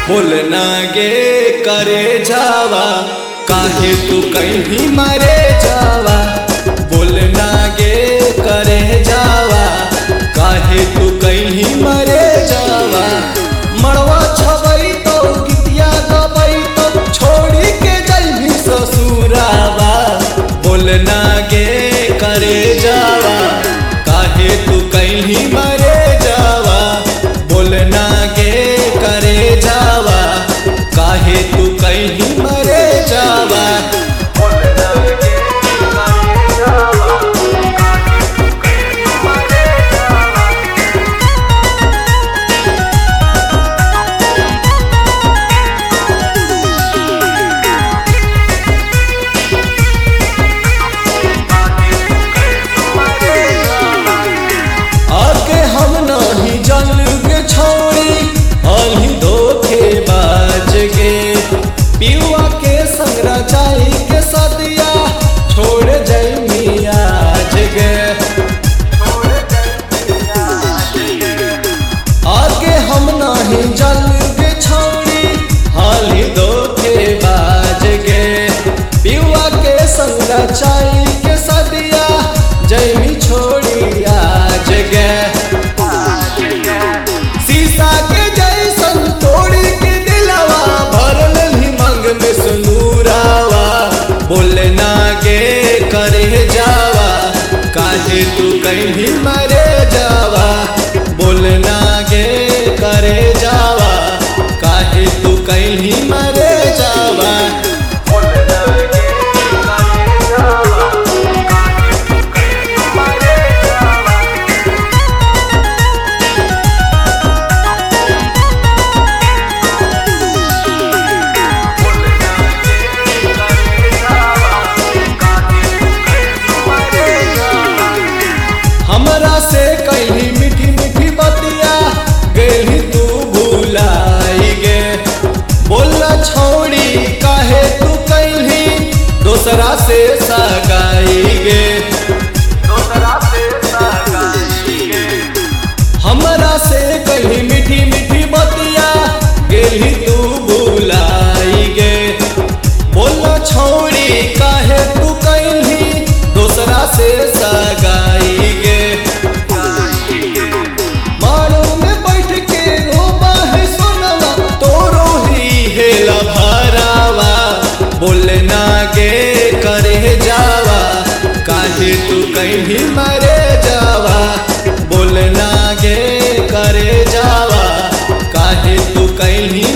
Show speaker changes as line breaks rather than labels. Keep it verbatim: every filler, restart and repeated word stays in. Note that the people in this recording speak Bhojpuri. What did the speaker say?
बोलना गे करे जावा काहे तू कहीं मरे जावा। बोलना गे करे जावा काहे तू कहीं मरे जावा। मड़वा छवई तो गीतिया गबई तो छोड़ी के जइभी ससुरावा। बोलना गे करे जावा काहे तू कहीं मरे जावा। बोलना गे करे जावा काहे तू कहीं मरे जावा। बोलना गे करे जावा काहे तू कहीं मरे जावा। आके हम नहीं जल के छोड़ी अली धोखे बाज गे। पियुआ के संगरा चाई के सदिया छोड़ जई आज गे। आके हम नहीं जल के छोड़ी अली धोखे बाज गे। पियुआ के संगरा चाई के सदिया जई छोड़ी आज गे। शीशा के जैसन तोड़ी के दिलवा भरल ही मंग में सुनूरावा। बोलना गे करे जावा काहे तू कहीं मरे जावा। बोलना गे करे जावा काहे तू कहीं मरे जावा। बोलना गे करे जावा काहे तू कहीं मरे जावा। हमरा से कहीं मीठी मीठी बतिया गेली तू भुलाई गे। बोला छोड़ी काहे तू कहीं दोसरा से सगाई गे। हमरा से कहीं मीठी मीठी बतिया गेली तू भुलाई गे। बोला छोड़ी काहे तू कहीं दोसरा से सगाई गे। मारो में बैठ के रोबा है सोनवा तोरो ही हेला भरावा। बोलना गे करे जावा काहे तू कहीं मरे जावा। बोलना गे करे जावा काहे तू कहीं